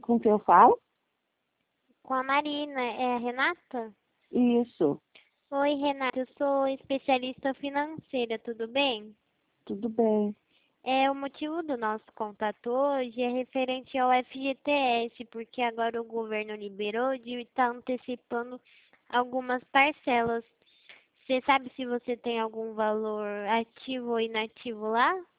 Com quem eu falo? Com a Marina, é a Renata? Isso, Oi, Renata, eu sou especialista financeira, tudo bem? tudo bem. O motivo do nosso contato hoje é referente ao FGTS, porque agora o governo liberou de estar antecipando algumas parcelas. Você sabe se você tem algum valor ativo ou inativo lá?